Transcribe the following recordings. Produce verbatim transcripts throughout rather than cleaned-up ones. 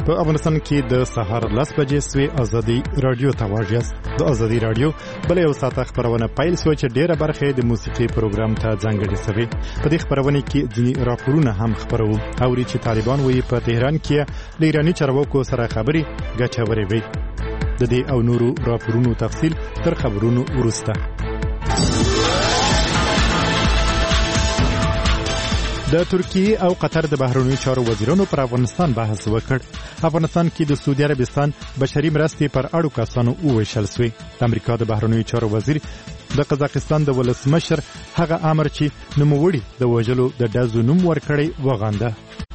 په افغانستان کې د سهار لس بجې سوي ازادي رادیو ته واژیاست. د ازادي رادیو بل یو ساعت خبرونه پیل شو چې ډیره برخه د موسیقي پروګرام ته ځانګړې شوی. په دې خبرونه کې ځینې راپورونه هم خبرو او چې طالبان وایي په تهران کې د ایراني چارواکو سره خبري ګټورې وي. د دې او نورو راپورونو تفصیل تر خبرونو وروسته. د ترکیه او قطر د بهرنیو چارو وزیرانو پر افغانستان بحث وکړ. افغانستان کې د سعودي عربستان بشري مرستې پر اړو کسانو وویشل شوې. د امریکا د بهرنیو چارو وزیر د قزاقستان د ولسمشر هغه امر چې نوموړي د وژلو د ډزو نوم ورکړی وغانده.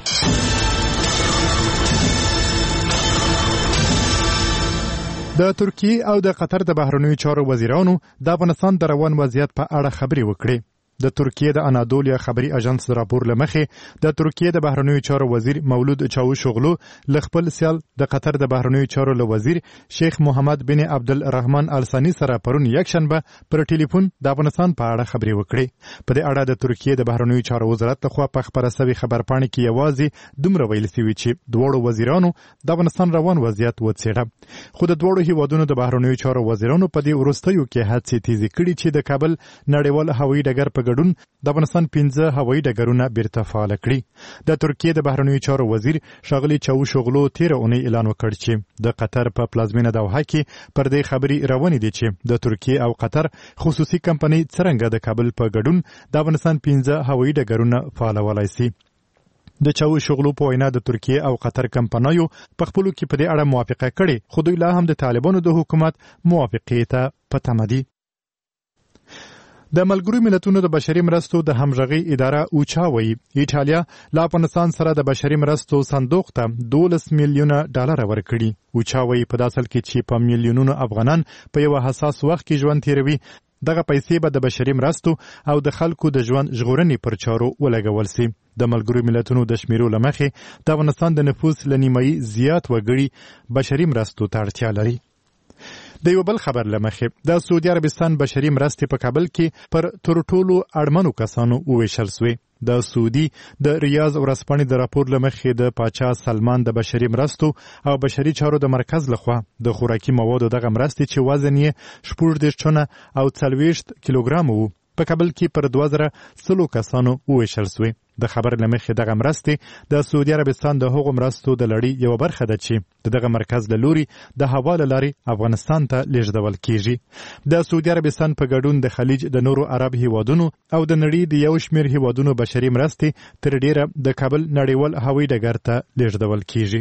د ترکیه او د قطر د بهرنیو چارو وزیرانو د افغانستان د روان وضعیت په اړه خبرې وکړې. د ترکیه د انادولیا خبري اژانس راپور لمخې د ترکیه د بهرنیو چارو وزیر مولود چاوشوغلو لخپل سیال د قطر د بهرنیو چارو وزیر شیخ محمد بن عبدالرحمن الثانی سره پرون یک شنبه پر ټلیفون د افغانستان په اړه خبرې وکړې. په دې اړه د ترکیه د بهرنیو چارو وزارت لخوا په خبره شوی خبرپاڼه کې یوازې دومره ویل شوی چې دوړو وزیرانو د افغانستان روان وضعیت وڅېړه. خو د دوړو هیوادونو د بهرنیو چارو وزیرانو په دې وروستیو کې هڅې تیزې کړې چې د کابل نړیوال هوایي ډګر په ګډون د افغانستان پنځه هوایي ډګرونه بیرته فعال کړي. د ترکیه د بهرنیو چارو وزیر شاغلی چاوشوغلو تیر اونۍ اعلان وکړ چې د قطر په پلازمینه دوحه کې پر دې خبري روانې دي چې د ترکیه او قطر خصوصي کمپنۍ څرنګه د کابل په ګډون د افغانستان پنځه هوایي ډګرونه فعالولای شي. د چاوشوغلو په وینا د ترکیه او قطر کمپنیو په خپلو کې په دې اړه موافقه کړې، خو دوی لا هم د طالبانو د حکومت موافقې ته په تمه دي. د ملګرو ملتونو د بشري مرستو د همغږي اداره اوچا وایي ایټالیا له افغانستان سره د بشري مرستو صندوق ته دولس میلیونه ډالر ورکړي. اوچا وایي په داسل کې چې په میلیونونو افغانان په یو حساس وخت کې ژوند تیروي، دغه پیسې به د بشري مرستو او د خلکو د ژوند ژغورنې پر چارو ولګول شي. د ملګرو ملتونو د شمیرو لمخې د افغانستان د نفوس له نیمایي زیات وګړي بشري مرستو ته اړتیا لري. د یو بل خبر لمخې د سعودي عربستان بشري مرستې په کابل کې پر تر ټولو اړمنو کسانو وویشل شوې. د سعودي د ریاض ورځپاڼې د راپور لمخې د پاچا سلمان د بشري مرستو او بشري چارو د مرکز لخوا د خوراکي موادو دغه مرستې چې وزن یې شپږ دېرش ټنه او څلوېښت کیلوګرام وو په کابل کې پر دوه زره سلو کسانو وویشل شوې. د خبر لمخې دغه مرستې د سعودي عربستان د هغو مرستو د لړۍ یوه برخه ده چې دغه مرکز له لوري د هوا له لارې افغانستان ته لیږدول کیږي. د سعودي عربستان په ګډون د خلیج د نورو عرب هیوادونو او د نړۍ د یو شمېر هیوادونو بشري مرستې تر ډیره د کابل نړیوال هوایي ډګر ته لیږدول کیږي.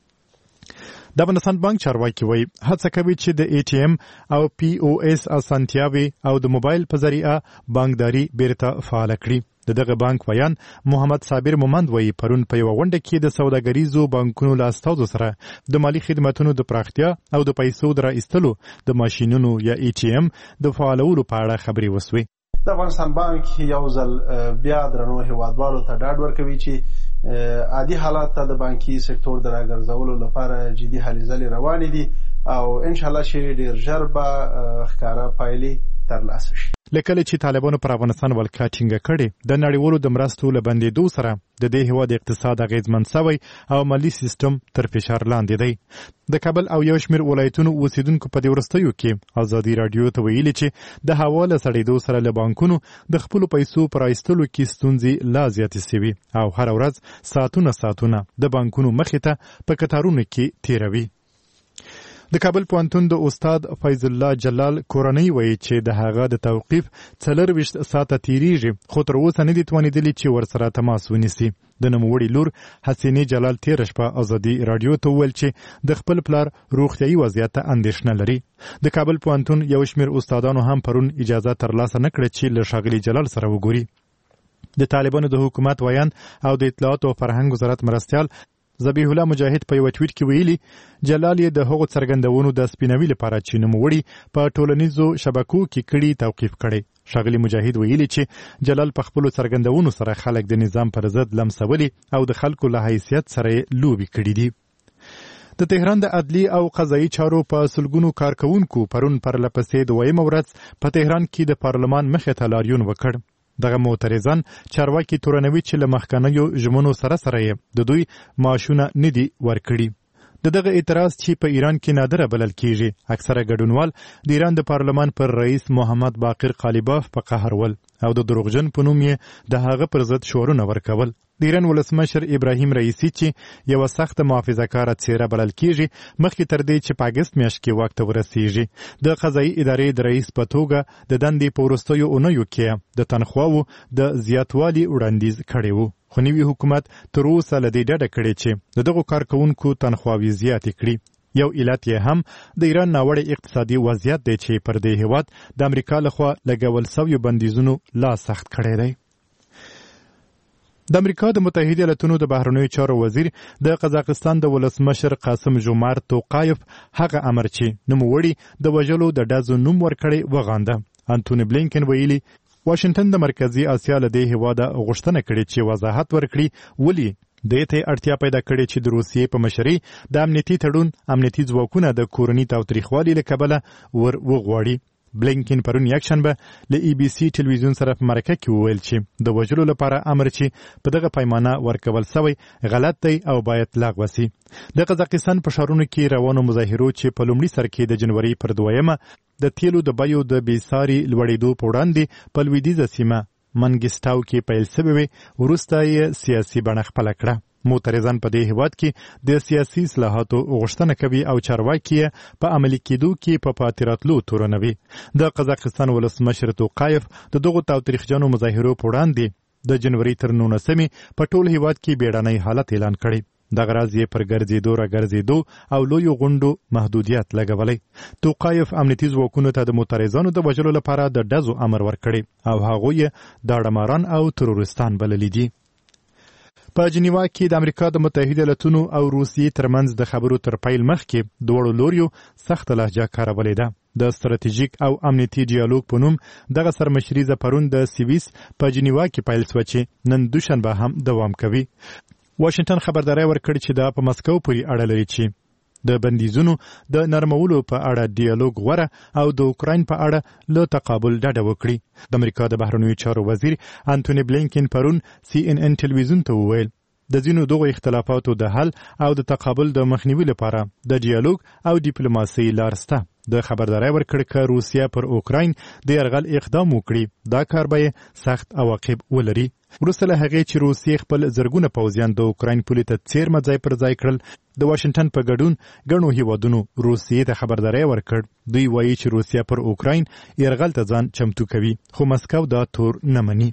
د افغانستان بانک چارواکي وایي هڅه کوي چې د ای ټي ایم او پی او اس اسانتیاوي او د موبایل په ذریعه بانکداري بیرته فعال کړي. د دغه بانک ویان محمد صابر مومند وایي پرون په یوه غونډه کې د سوداګریزو بانکونو له استازو سره د مالي خدماتونو د پراختیا او د پیسو د راایستلو د ماشینونو یا ای ټي ایم د فعالولو په اړه خبرې وسوې. د افغانستان بانک یو ځل بیا درنو هیوادوالو ته ډاډ ورکوي چې عادي حالات ته د بانکي سکتور د راګرځولو لپاره جدي هلې ځلې روانې دي او انشاءالله چې ډېر ژر به ښکاره پایلې ترلاسه شي. لکه چې طالبانو پر افغانستان ولکه ټینګه کړې د نړیوالو د مرستو له بندېدو سره د دې هیواد اقتصاد اغیزمن شوی او مالي سیستم تر فشار لاندې دی. د کابل او یو شمېر ولایتونو اوسیدونکو په دې وروستیو کې ازادي راډیو ته ویلي چې د هوا له سړېدو سره له بانکونو د خپلو پیسو پر ایستلو کې ستونزې لا زیاتې شوي او هره ورځ ساعتونه ساعتونه د بانکونو مخې ته په کتارونو کې تیروي. د کابل پوهنتون د استاد فیض الله جلال کورنۍ وایي چې د هغه د توقیف څلرویشت ساعته تیریږي، خو تر اوسه نه دي توانېدلي چې ورسره تماس ونیسي. د نوموړي لور حسینې جلال تېره شپه ازادي راډیو ته وویل چې د خپل پلار روغتیایي وضعیت ته اندېښنه لري. د کابل پوهنتون یو شمېر استادانو هم پرون اجازه ترلاسه نه کړه چې له ښاغلي جلال سره وګوري. د طالبانو د حکومت ویان او د اطلاعات او فرهنګ وزارت مرستیال ذبیح الله مجاهد په یو ټویټ کې ویلي جلال یې د هغو څرګندونو د سپینوي لپاره چې نوموړي په ټولنیزو شبکو کې کړي توقیف کړي. ښاغلي مجاهد ویلي چې جلال په خپلو څرګندونو سره خلک د نظام پر ضد لمسولي او د خلکو له حیثیت سره یې لوبې کړي دي. د تهران د عدلي او قضایي چارو په سلګونو کارکوونکو پرون پرلپسې دویمه ورځ په تهران کې د پارلمان مخې ته لاریون وکړ. دغه معترضان چارواکي تورنوي چې له مخکنیو ژمنو سره سره د دوی معاشونه نه دي ورکړي. د دغه اعتراض چې په ایران کې نادره بلل کیږي اکثره ګډونوال د ایران د پارلمان پر رئیس محمد باقر قالیباف په قهر ول او د دروغجن په نوم یې د هغه پر ضد شعارونه ورکول. د ایران ولسمشر ابراهیم رئیسی چې یو سخت محافظه‌کاره څیره بلل کیږي مخکې تر دې چې په اګست میاشت کې واک ته ورسیږي د قضایي ادارې د رئیس په توګه د دندې په وروستیو اونیو کې د تنخواو د زیاتوالي وړاندیز کړی و، خو نوي حکومت تر اوسه له دې ډډه کړې چې د دغو کارکوونکو تنخواوې زیاتې کړي. یو علت یې هم د ایران ناوړه اقتصادي وضعیت دی چې پر دې هیواد د امریکا لخوا لګول سویو بندیزونو لا سخت کړی دی. د امریکا د متحده ایالاتونو د بهرنیو چارو وزیر د قزاقستان د ولسمشر قاسم جومارت توقایف هغه امر چې نوموړي د وژلو د ډزو نوم ورکړی وغانده. انټونی بلینکن ویلي واشنگټن د مرکزی اسیا له دې هیواده غوښتنه کړې چې وضاحت ورکړي ولې د ته اړتیا پیدا کړې چې د روسیې په مشرۍ د امنیتي تړون امنیتي ځواکونه د کورني تاوتریخوالي له کبله ور وغواړي. بلینکن پرون یکشنبه له ای بی سی ټلویزیون سره په مرکه کې وویل چې د وژلو لپاره امر چې په دغه پیمانه ورکول سوی غلط دی او باید لغوه سي. د قزاقستان په ښارونو کې روانو مظاهرو چې په لومړي سر کې د جنوري پر دویمه د تیلو د بیو د بیساري لوړېدو په وړاندې په لویدیځه سیمه منګستاو کې پیل سوی وي وروسته یې سیاسي بڼه خپله کړه. معترضان په دې هیواد کې د سیاسي اصلاحاتو غوښتنه کوي او چارواکي په عملي کېدو کې په پاتې راتلو تورنوي. د قزاقستان ولسمشر توقایف د دغو تاوتریخجنو مظاهرو په وړاندې د جنوري تر نولسمې په ټول هیواد کې بیړنی حالت اعلان کړی. دغه راز یې پر ګرځېدو را ګرځېدو او لویو غونډو محدودیت لګولی. توقایف امنیتي ځواکونو ته د معترضانو د وژلو لپاره د ډزو امر ورکړی او هغوی داړماران او ترورستان بللي دي. په جنیوا کې د امریکا د متحده ایالاتونو او روسیې ترمنځ د خبرو تر پیل مخکې دواړو لوریو سخت لهجه کارولې ده. د ستراتیژیک او امنیتي ډیالوګ په نوم دغه سرمشریزه پرون د سویس په جنیوا کې پیل شوه چې نن دوشنبه هم دوام کوي. واشنگټن خبرداری ورکړي چې دا په مسکو پورې اړه لري چې د بندیزونو د نرمولو په اړه ډیالوګ غوره او د اوکراین په اړه له تقابل ډډه وکړي. د امریکا د بهرنیو چارو وزیر انټونی بلینکن پرون سی ان ان ټلویزیون ته وویل د ځینو دغو اختلافاتو د حل او د تقابل د مخنیوي لپاره د ډیالوګ او ډیپلوماسۍ لار شته. د خبرداری ورکړ چې روسیه پر اوکراین د یرغل اقدام وکړي دا کار به سخت عواقب ولري. وروسته له هغې چې روسیې خپل زرګونه پوځیان د اوکراین پولې ته څیرمه ځای پر ځای کړل د واشنگټن په ګډون ګڼو هیوادونو روسیې ته خبرداری ورکړ. دوی وایي چې روسیه پر اوکراین یرغل ته ځان چمتو کوي خو مسکو دا تور نه مني.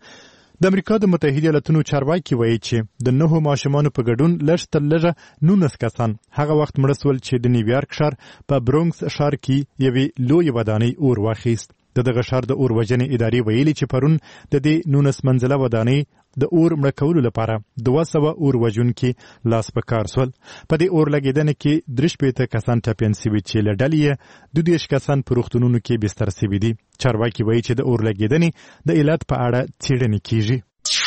د امریکا د متحده ایالاتونو چارواکي وایي چې د نهو ماشومانو په ګډون لږ تر لږه نولس کسان هغه وخت مړه سول چې د نیویارک ښار په برونکس ښار کې یوې لویې ودانۍ اور واخیست. د دغه ښار د اور وژنې ادارې ویلي چې پرون د دې نولس منزله ودانۍ د اور مړه کولو لپاره دوه سوه اور وژونکي لاس په کار سول. په دې اور لګېدنې کې درې شپېته کسان ټپیان سوي چې له ډلې یې دوه دېرش کسان په روغتونونو کې بستر سوي دي. چارواکي وایي چې د اور لګېدنې د علت په اړه څېړنې کیږي.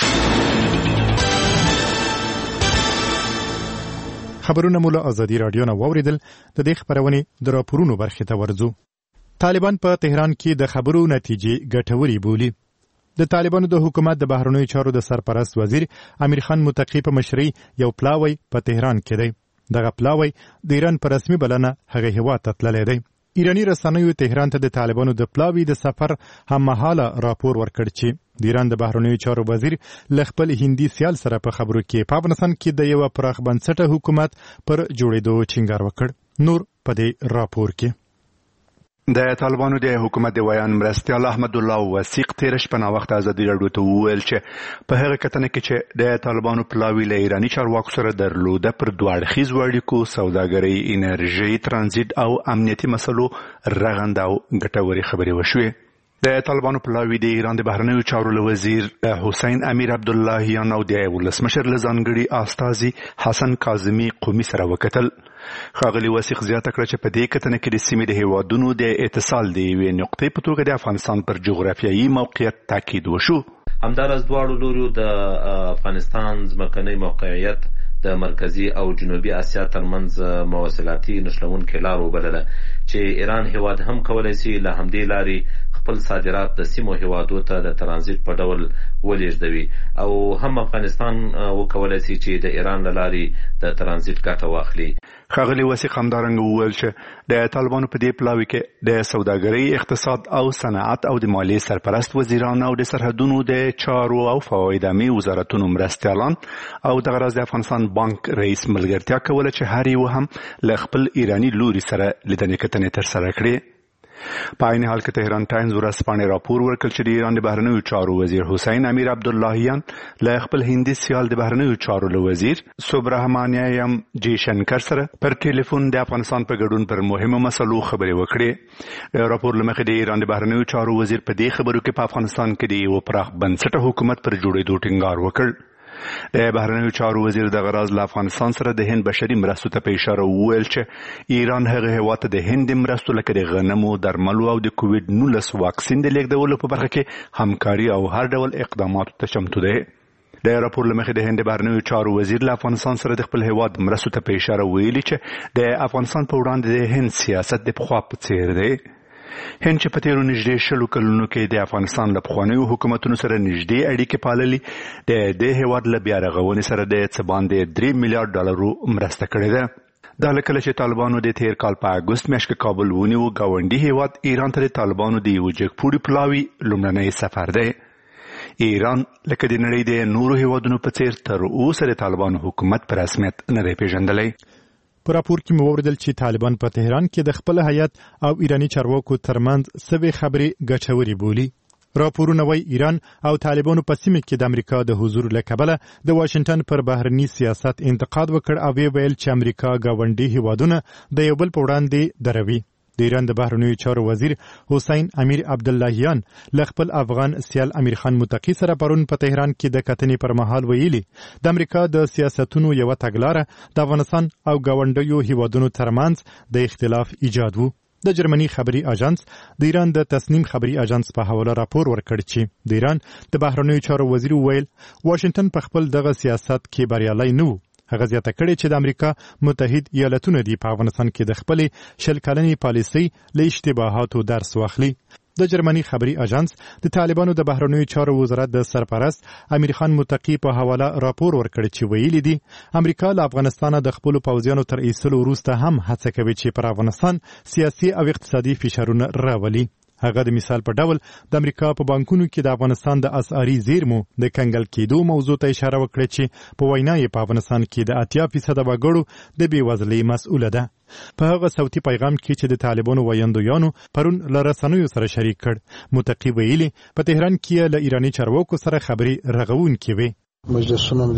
خبرونه مو له ازادي راډیو نه واورېدل. د دې خپرونې د راپورونو برخې ته ورځو. طالبان په تهران کې د خبرو نتیجې ګټورې بولي. د طالبانو د حکومت د بهرنیو چارو د سرپرست وزیر امیر خان متقی په مشرۍ یو پلاوی په تهران کې دی. دغه پلاوی د ایران په رسمي بلنه هغه هیواد ته تللی دی. ایرانی رسنیو تهران ته د طالبانو د پلاوی د سفر هممهاله راپور ورکړ چې د ایران د بهرنیو چارو وزیر له خپل هندي سیال سره په خبرو کې په افغانستان کې د یو پراخ بنسټه حکومت پر جوړېدو ټینګار وکړ. نور په دې راپور کې د طالبانو د حکومت د ویان مرستیال احمد الله وثیق تیر شپه نا وخت ازادي راډیو ته وویل چې په هغه کتنه کې چې د طالبانو پلاوی له ایرانی چارواکو سره درلوده پر دوه اړخیزو اړیکو، سوداګرۍ، انرژي، ترانزیت او امنیتي مسلو رغنده او ګټورې خبرې وشوې. د طالبانو پلاوی د ایران د بهرنیو چارو له وزیر حسین امیر عبداللهیان او د ولسمشر له ځانګړي استازي حسن کاظمي قومي سره وکتل. ښاغلي وثیق زیاته کړه چې په دې کتنه کې د سیمې د هیوادونو د اتصال د یوې نقطې په توګه د افغانستان پر جغرافیایي موقعیت تاکید وشو. همداراز دواړو لوریو د افغانستان ځمکنی موقعیت د مرکزی او جنوبي اسیا ترمنځ مواصلاتي نښلونکې لار وبلله چې ایران هیواد هم کولی شي له همدې لارې خپل صادرات د سیمو هیوادو ته د ترانزیت په ډول ولېږدوي او هم افغانستان وکولای شي چې د ایران له لارې د ترانزیت ګټه واخلي. ښاغلي وثیق همدارنګه وویل چې د طالبانو په دې پلاوي کې د سوداګرۍ، اقتصاد او صنعت او د مالیې سرپرست وزیران او د سرحدونو د چارو او فواید وزارتونو مرستیالان او د غرض د افغانستان بانک رئیس ملګرتیا کوله چې هر یو هم له خپل ایرانی لوري سره لیدنې کتنې ترسره کړې. په عین حال کې تهران ټایمز ورځپاڼې راپور ورکړ چې د ایران د بهرنیو چارو وزیر حسین امیر عبداللهیان له خپل هندي سیال د بهرنیو چارو له وزیر سوبرهمانیم جی شنکر سره پر ټلیفون د افغانستان په ګډون پر مهمو مسلو خبرې وکړې. راپور له مخې د ایران د بهرنیو چارو وزیر په دې خبرو کې په افغانستان کې د یو پراخ بنسټه حکومت پر جوړېدو ټینګار وکړ. د بهرنیو چارو وزیر د غرض له افغانستان سره د هند بشري مرستو ته په اشاره وویل چې ایران هغه هیواد ته د هند مرستو لکه د غنمو، درملو او د کووډ نولس واکسین د لیږدولو په برخه کې همکاري او هر ډول اقداماتو ته چمتو دی. د راپور له مخې د هند بهرنیو چارو وزیر له افغانستان سره د خپل هیواد مرستو ته په اشاره ویلي چې د افغانستان په وړاندې د هند سیاست د پخوا په څیر دی. هند چې په تیرو نږدې شلو کلونو کې د افغانستان له پخوانیو حکومتونو سره نږدې اړیکې پاللې، د دې هیواد له بیا رغونې سره د څه باندې درې میلیارډ ډالرو مرسته کړې ده. دا له کله چې طالبانو د تیر کال په اګوست میاشت کې کابل ونیو، ګاونډي هیواد ایران ته د طالبانو د یو جګپوړي پلاوي لومړنی سفر دی. ایران لکه د نړۍ د نورو هیوادونو په څیر تر اوسه د طالبانو حکومت په رسمیت نه دی پیژندلی. په راپور کې مو وویل چې طالبان په تهران کې د خپل هیات او ایرانی چارواکو ترمنځ سوي خبرې ګټوري بولي. راپورونه وايي ایران او طالبانو په سیمه کې د امریکا د حضور له کبله د واشنگټن پر بهرني سیاست انتقاد وکړ او ویل چې امریکا ګاونډي هیوادونه د یو بل په وړاندې دروي. د ایران د بهرنیو چارو وزیر حسین امیر عبداللهیان له خپل افغان سیال امیر خان متقی سره پرون په تهران کې د کتنې پر مهال ویلي د امریکا د سیاستونو یو تګلاره د افغانستان او ګاونډیو هیوادونو ترمنځ د اختلاف ایجاد وو. د جرمني خبري اژانس د ایران د تصنیم خبري اژانس په حواله راپور ورکړ چې د ایران د بهرنیو چارو وزیر ویل واشنگټن په خپل دغه سیاست کې بریالي نه وو. هغه زیاته کړې چې د امریکا متحد ایالتونو دی په افغانستان کې د خپلې شل کلنې پالیسۍ له اشتباهاتو درس واخلي. د جرمني خبري اژانس د طالبانو د بهرنیو چارو وزارت د سرپرست امیر خان متقی په حواله راپور ورکړ چې ویلي دي امریکا له افغانستان د خپل پوځیانو تر ایستلو وروسته هم هڅه کوي چې پر افغانستان سیاسي او اقتصادي فشارونه راولي. هغه د مثال په ډول د امریکا په بانکونو کې د افغانستان د اسعاري زیرمو د کنګل کېدو موضوع ته اشاره وکړه چې په وینا یې په افغانستان کې د اتیا فیصد وګړو د بېوزلۍ مسؤله ده. په هغه صوتي پیغام کې چې د طالبانو ویاندویانو پرون له رسنیو سره شریک کړ، متقی ویلي په تهران کې له ایرانی چارواکو سره خبرې رغونکې وې. مجلسونه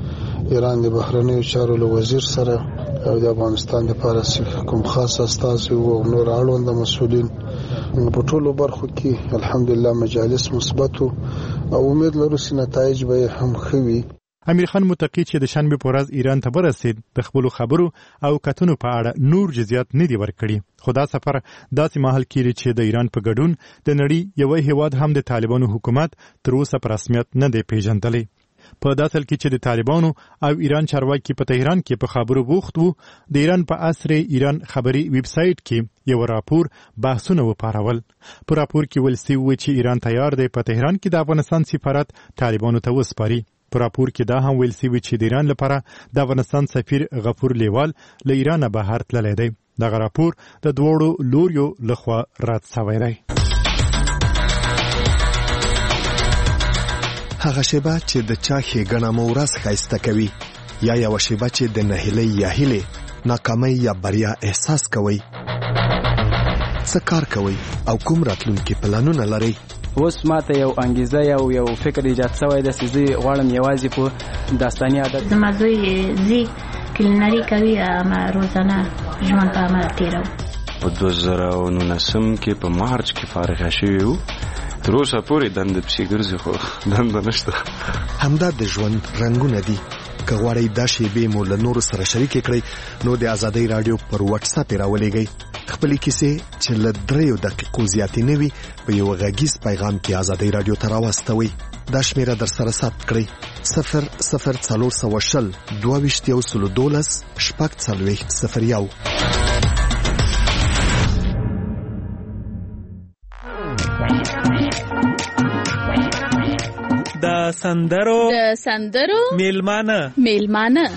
د ایران د بهرنیو چارو له وزیر سره او د افغانستان لپاره کوم خاص استازي او نور اړوند مسؤلین په ټولو برخو کې الحمدلله مجالس مثبت او امید لرو چې نتایج به هم ښه وي. امیر خان متقی چې د شنبه په ورځ ایران ته ورسید د خپل خبرو او کتنو په اړه نور جزئیات نه دی ورکړي، خو دا سفر داسې مهال کې چې د ایران په ګډون د نړۍ یو هیواد هم د طالبانو حکومت تر اوسه په رسمیت نه دی پیژندلی. په داسل کې چې د طالبانو او ایران چارواکي په تهران کې په خبرو بوخت وو، د ایران په اسر ایران خبري ویب سایټ کې یو راپور بحثونه وپارول. په راپور کې ویل شوی چې ایران تیار دی په تهران کې د افغانستان سفارت طالبانو ته وسپاري. په راپور کې دا هم ویل شوی چې د ایران لپاره د افغانستان سفیر غفور لیوال له ایران بهر تللی دی. دغه راپور د دوړو لوریو لخوا رد شوی دی. هغه شیبه چې د چا ښېګڼه مو ورځ ښایسته کوي، یا یوه شیبه چې د نهیلۍ یا هیلې ناکامۍ یا بریا احساس کوئ. څه کار کوئ او کوم راتلونکي پلانونه لرئ؟ اوس ماته یو انګیزه یو یو فکر ایجاد شوی دی چې زه غواړم یوازې په داستاني عادت زما زوی ځي کلینري کوي، اما روزانه ژوند په عمل تېروو. په دوه زره او نولسم کې په مارچ کې فارغه شوي وو، تر اوسه پورې دنده پسې ګرځي خو دنده نشته. همدا د ژوند رنګونه دي. که غواړئ دا شیبې مو له نورو سره شریکې کړئ نو د ازادۍ راډیو پر واتس اپ یې راولېږئ. خپلې کیسې چې له دریو دقیقو زیاتې نه وي په یو غږیز پیغام کې ازادۍ راډیو ته راواستوئ. دا شمیره در سره ثبت کړئ: صفر صفر څلور سوه شل دوه ویشت یو سلو دولس شپږ څلوېښت صفر یو. سندرو د سندرو میلمانه میلمانه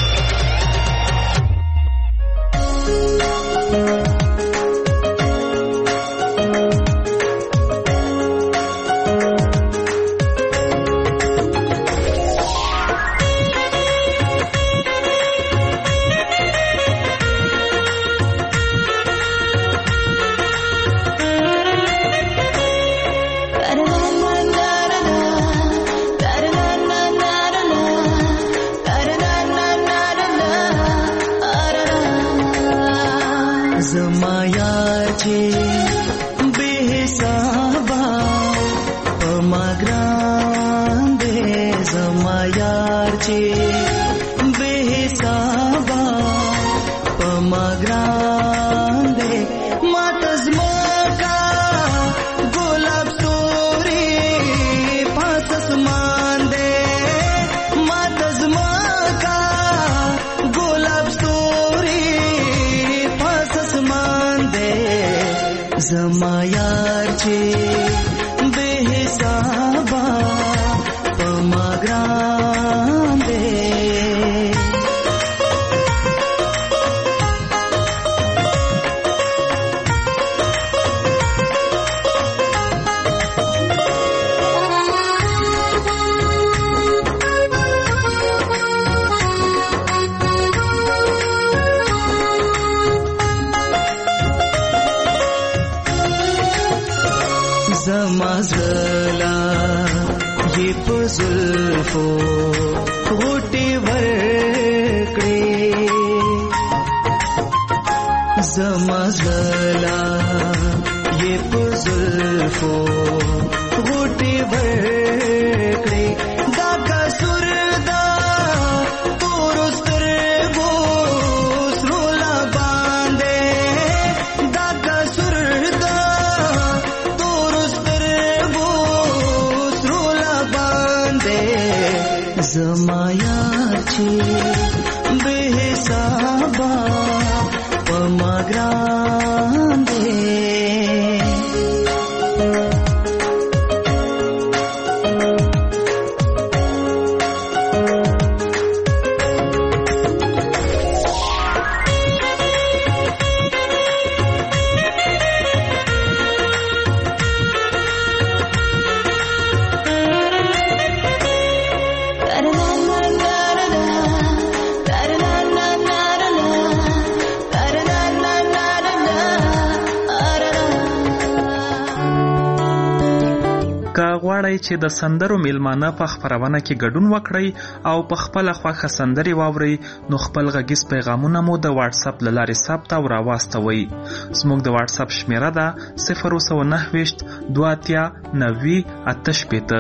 چې د سندرو میلمانه په خبرونه کې ګډون وکړي او په خپل خوښه سندري واوري نو خپل غږیز پیغامونه مو د واتس اپ لارې ثبت او راواستوي. زموږ د واتس اپ شمیره ده صفر سوه نهه ویشت دوه اتیا نوي اته شپېته.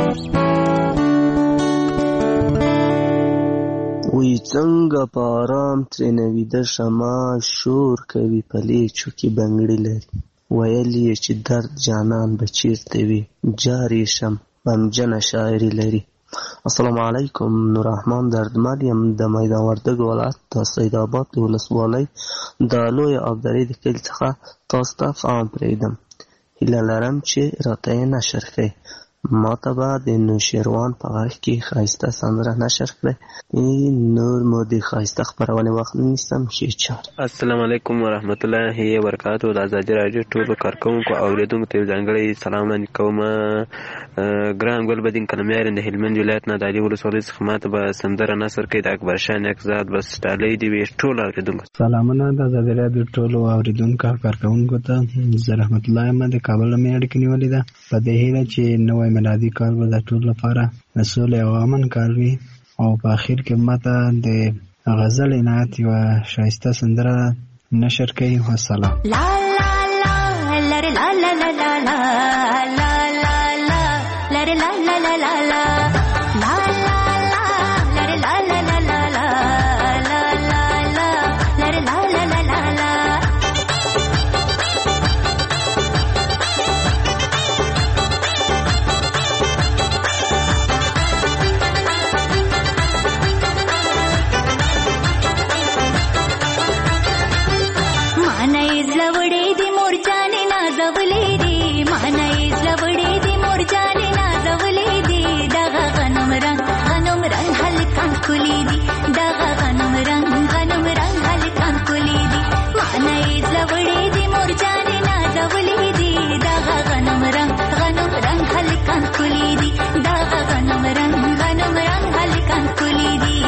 وی څنګه په آرام ترېنه ویده شمه شور کوي په لیچو کې بنګړي لري ویل یې چې درد جانان به چیرته وي جاری شم غمجنه شاعري لري. السلام علیکم. نور رحمان دردمل یم د میدان وردګ ولایت د سید آباد د ولسوالۍ د لویه ابدارۍ د کلي څخه تاسو ته پیغام پرېږدم. هیله لرم چې راته یې نشر کړئ. ما ته به د نوشیروان په غږ کې ښایسته سندره نشر کړئ. نور مو د ښایسته خپرونې وخت نیسم. ښې چار. السلام علیکم ورحمت الله وبرکاتو. د ازادي راډیو ټولو کارکوونکو او اوریدونکو ته ځانګړی سلام وړاندې کوم. ګران ګلبدین کلمیار د هلمند ولایت نه د علي ولسوالۍ څخه ماته به سندره نثر کوي د اکبر شاه نیکزاد. بس ډالۍ دې وي ټولو اوریدونکو. سلامونه د ازادي راډیو ټولو اوریدونکو او کارکوونکو ته. زه رحمت الله یم د کابل نه مې اړیکه نیولې ده په دې هیله چې نوی میلادي کال به د ټولو لپاره د سولې او امن کال وي. او په اخر کې ماته د غزل عنایت یوه ښایسته سندره نشر کوي. والسلام. لا لا لا لره لا لا لا لا لا لا لا لا لره لا لا لا لا لا لا لا لا لره لا لا لا لا لا لا لا لا لره لا لا لا لا لا. کلی دی دغه غنم رنگ غنم رنگ هلکان کلی دی معنی زلوړې دی مور جانې نازولې دی دغه غنم رنگ غنم رنگ هلکان کلی دی دغه غنم رنگ غنم رنگ هلکان کلی دی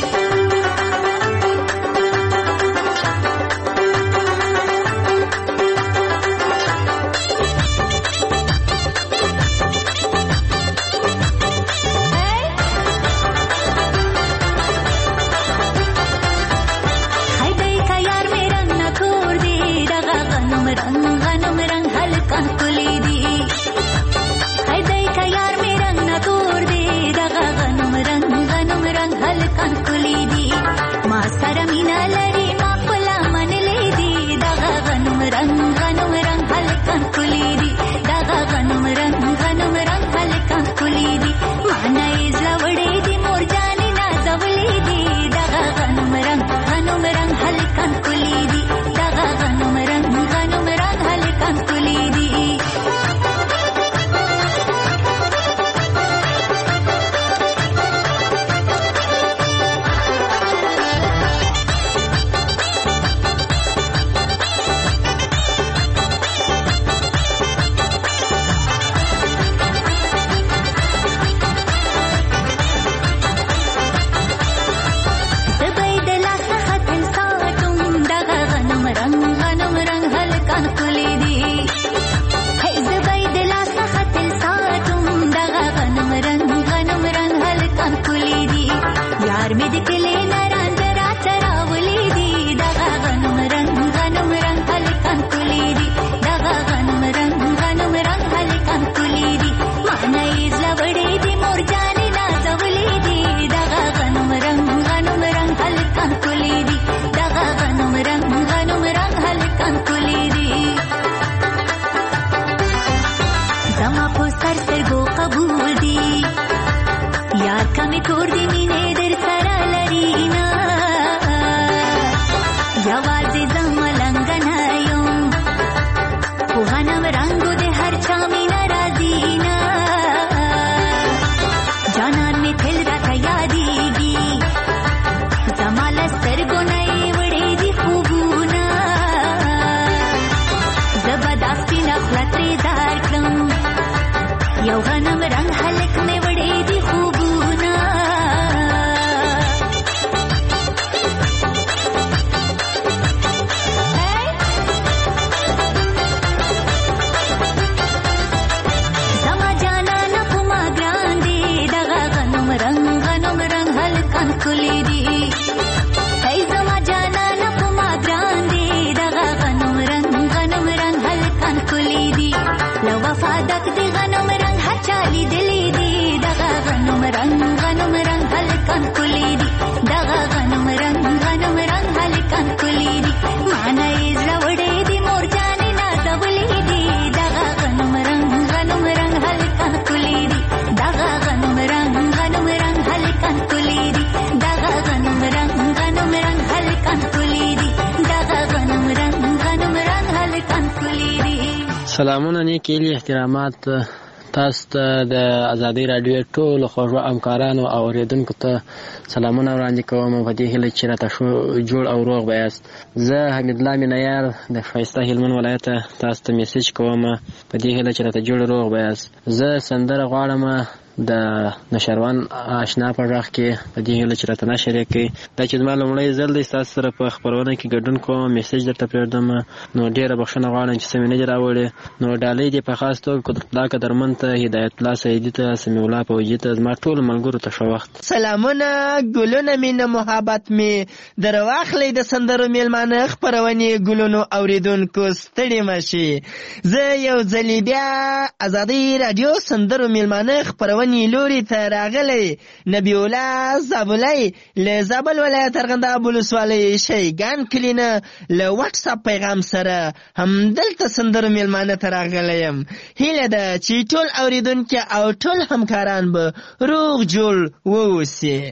سلامونه نیکی لی احترامات تاسو ته د ازادي رادیو ټول خوږو همکارانو او اوریدونکو ته سلامونه وړاندې کوم په دې هیله چې راته شو جوړ او روغ بیاست. زه حمید الله مینیار د ښایسته هلمند ولایت تاسو ته میسج کوم په دې هیله چې راته جوړ روغ بیاست. زه سندره غواړم د نشروان آشنا په ځخ کې په دې هیله چې راته نشر کوي. دا چې زما لومړی ځل دی تاسو سره په خبرونه کې ګډون کوم میسج درته پرېږدم نو ډیره بخښنه غواړم چې سمې نه دي راوړې. نو ډالۍ دې په خاص توګه قدرت الله قدرمن ته هدایت الله سیدي ته سمیع الله فوجي ته زما ټول ملګرو ته ښه وخت. سلامونه ګلونه مینه محبت می در واخلې د سندرو میلمانه خپرونې ګلونو اوریدونکو ستړي مشي. زه یو ځلې بیا ازادي رادیو سندرو میلمانه خپرونې لوري ته راغلی نبی الله زابلای له زابل ولایت ارغنداب ولسوالۍ شیګان کلینه له واتس اپ پیغام سره هم دلته سندرو میلمانه ته راغلی یم. هیله ده چې ټول اوریدونکي او ټول همکاران به روغ جوړ ووسي.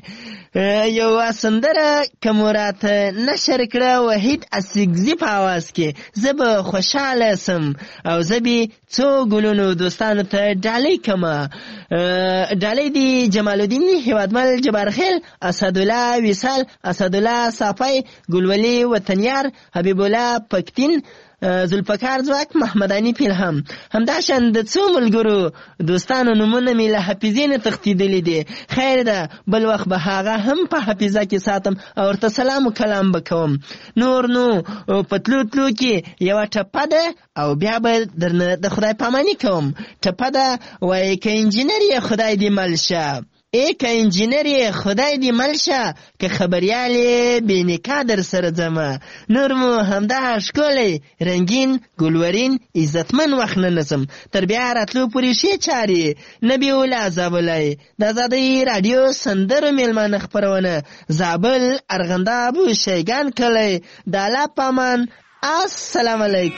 یو سندره کمورات نشر کړه وحید اسګزی په आवाज کې زه به خوشاله سم او زه به څو ګلونو دوستانو ته ډالۍ کما. ډالۍ دي جمال الدین هیوادمل جبارخیل اسدالله وصال اسدالله صافی ګلولي وطنیار حبیب الله پکتین ذوالفقار ځواک محمداني پیلهم همداشان د څو ملګرو دوستانو نومونه مې له حافظې نه تښتېدلي دي. خیر ده بل وخت به هغه هم په حافظه کې ساتم او ورته سلام و کلام به کوم. نور نو په تلو تلو کې یوه ټپه ده او بیا به درنه د خدای پاماني کوم. ټپه ده وایي که انجینر یې خدای دې مل شه، ای که انجینر یې خدای دې مل شه، که خبریال یې بې نکاح در سره ځمه. نور مو همدا ښکلی رنګین ګلورین عزتمن وخت نه نسم. تر بیا راتلو پورې ښې چارې نبي الله زابلی. د ازادۍ راډیو سندرو میلمانه خپرونه زابل ارغنداب شیګان کلی. د الله په امان. السلام علیکم.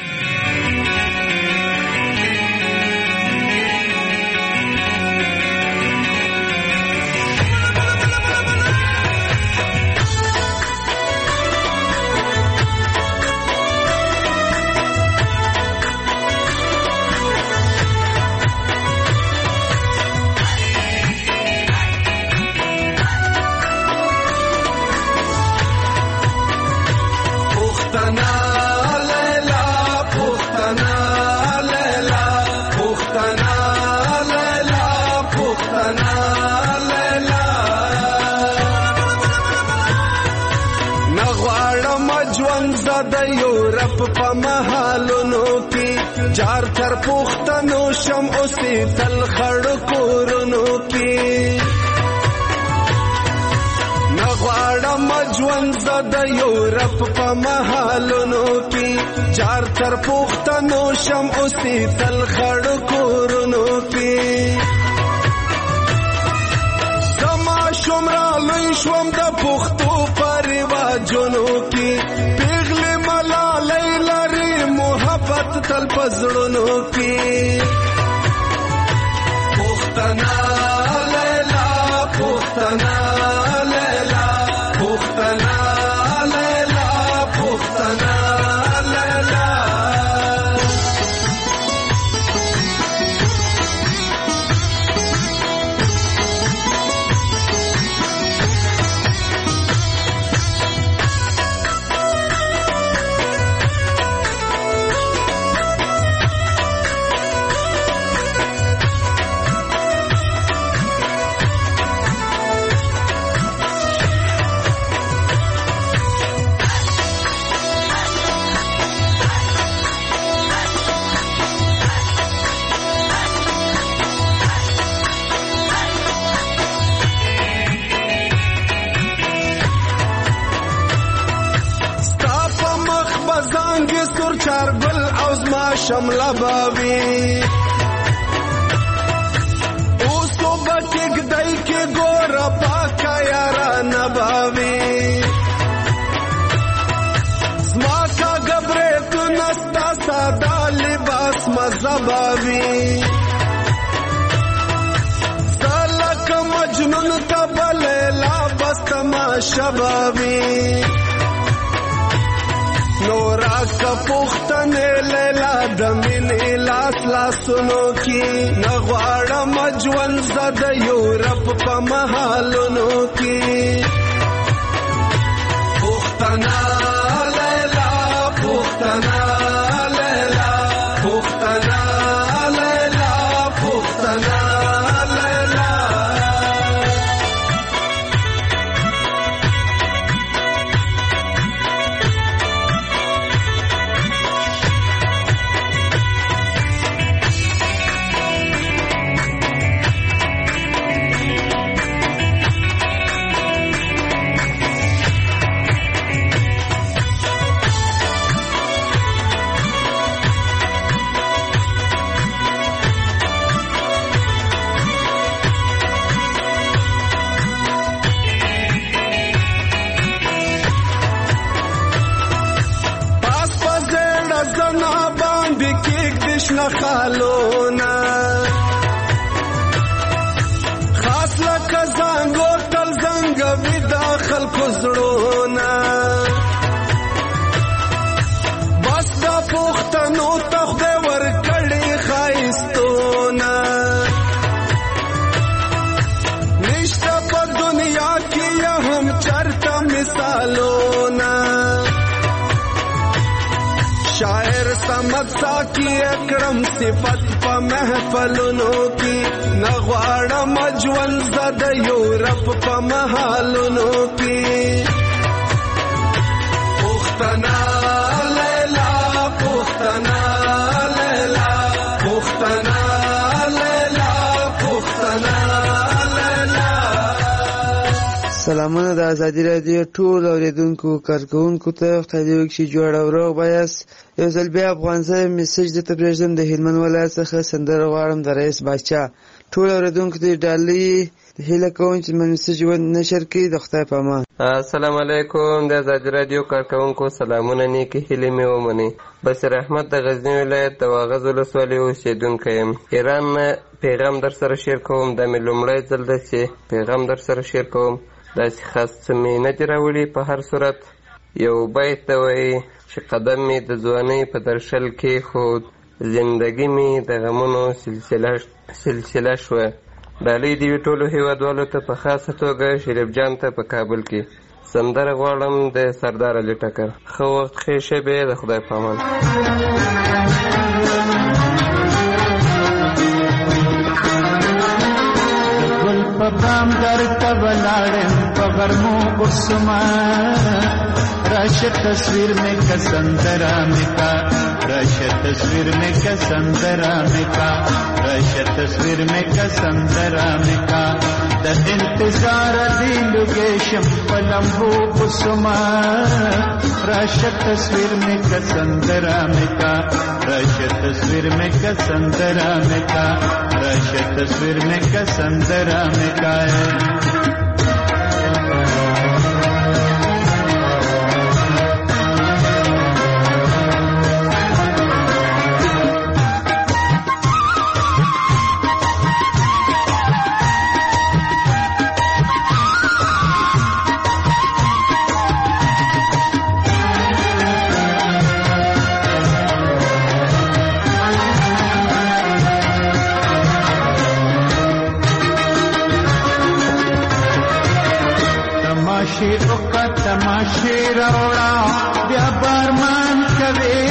په محلونو کې جار تر پښتنو شم اوسې تل خړ کورونو کې نغواړم ژوند زده یورپ په محلونو کې جار تر پښتنو شم اوسې تل خړ کورونو کې زما شمرا لوی شوم د پښتو په رواجونو کې تل پزړونو کې پښتنا لیلا پښتنا لیلا پښتنا لیلا پښتنا لیلا شمله باوی اوسو بچک دای کې ګور پاکا یارا نباوی زما کا غبره تو نستا ساده لباس مزباوی سالک مجنون تبل لا بس ما شبابی نورا کا پختنه لیلا دمینی لاس لاسونو کی نغواړم ژوند زده یورپ په محلونو کی پختنا لیلا پختنا لیلا پختنا لیلا پختنا خالونا خاص لکه زنګو تل زنګ وی داخل کوزړونا بس دا پښتنو ته خدای ور کړی خایستونا مثالونه شاعر سمت ساکی اکرم صفت په محفلونو کې نغواړم ژوند زد یورپ په محالونو کې پښتنا لیلا پښتنا لیلا پښتنا لیلا پښتنا لیلا. سلامونه د ازادي رادیو ټول اوریدونکو کارکونکو ته خدای دې وکړي جوړ او روغ بایاست. یو ځل بیا افغانستان میسج د تبریزم د هلمند ولایت څخه سندره غواړم د رئیس باچا. ټول اوریدونکو ته ډالۍ هیله کوم چې میسج و نشر کړي. د خدای په امان. السلام علیکم د ازادي رادیو کارکونکو سلامونه نیکی هیلې مې ومني. بصیر احمد د غزنی ولایت د واغظ ولسوالۍ اوسېدونکی یم. ایران نه پیغام در سره شیر کوم. دا مې لومړی ځل ده چې پیغام در سره شیر کوم. داسې خاص څه مې نه دي راوړي. په هر صورت یو بیت ته وایي چې قدم مې د ځوانۍ په درشل کېښود، زندګي مې د غمونو سلسله سلسله شوه. ډالۍ دې وي ټولو هېوادوالو ته، په خاصه توګه شریف جان ته په کابل کې. سندره غواړم د سردار علي ټکر. ښه وخت ښې شبې، د خدای په امان. په بام درته ولاړم په غرمو اوسما راشه تصویر میں کسندرا میں کا راشه تصویر میں کسندرا میں کا راشه تصویر میں کسندرا میں کا د انتظار دی لوکیشن پلمبو اوسما راشه تصویر میں کسندرا میں کا راشه تصویر میں کسندرا میں کا راشه تصویر میں کسندرا میں کا ہے. تماشې راوړه بیا بارمان کوي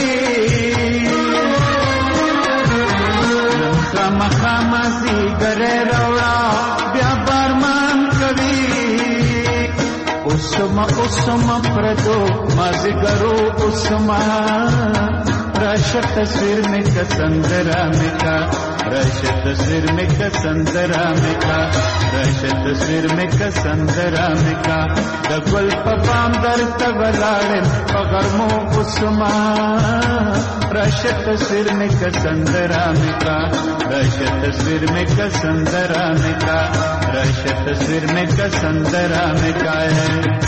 خامخا مازدیګرې راوړه بیا بارمان کوي اوسما اوسما پردو مازدیګرو اوسما راشه تصویر میں کسندرا میں کا راشه تصویر میں کسندرا میں کا راشه تصویر میں کسندرا میں کا د ګل په بام درته ولاړم په غرمو اوسما راشه تصویر میں کسندرا میں کا راشه تصویر میں کسندرا میں کا راشه تصویر میں کسندرا میں کا ہے.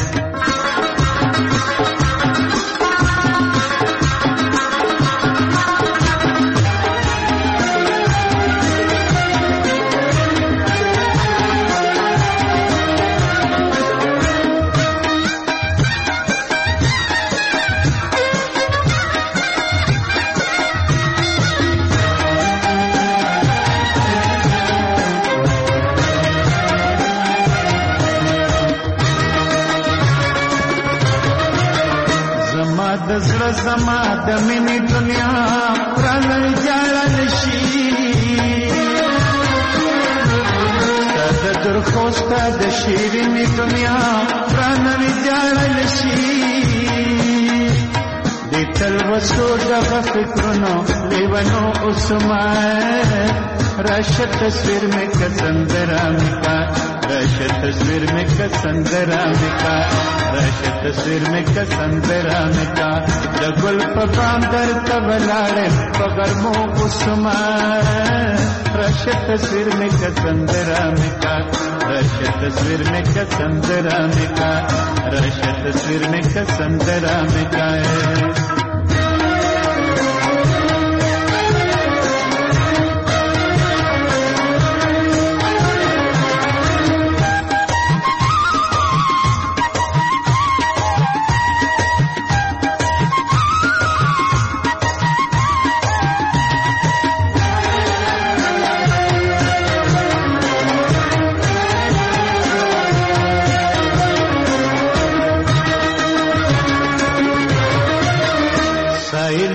زما د مینې دنیا رانه جاړل شي د درخواست د شیرینې دنیا رانه جاړل شي د تلوسو دغه فکرونو لیونو اوسما راشه تصویر میں کسندرا میں کا راشه تصویر میں کسندرا میں کا راشه تصویر میں کسندرا میں کا د ګل په بام درته ولاړم په غرمو اوسما راشه تصویر میں کسندرا میں کا راشه تصویر میں کسندرا میں کا راشه تصویر میں کسندرا میں کا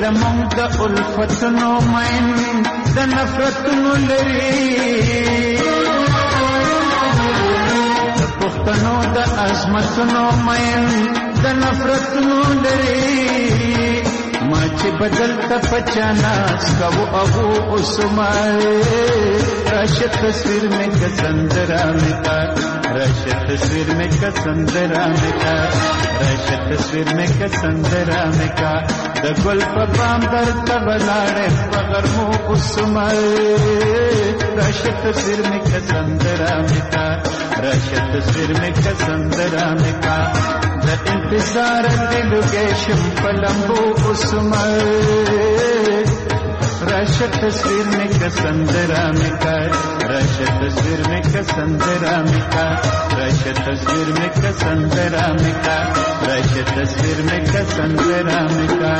مونږ د الفتونو مین د نفرتونو لري د پښتنو د عظمتونو مین د نفرتونو لري ما چې بدل ته پچاناس کبو ابو عثمان راشد تصویر میں کسندرا میں کا راشد تصویر میں کسندرا میں کا راشد تصویر میں کسندرا میں کا د ګل په بام در تبلاړې پغر مو عثمان راشد تصویر میں کسندرا میں کا راشد تصویر میں کسندرا میں کا د انتظار دلو کې شم پلمبو عثمان راشد تصویر میں کسندرا میں کا راشد تصویر میں کسندرا میں کا راشد تصویر میں کسندرا میں کا راشد تصویر میں کسندرا میں کا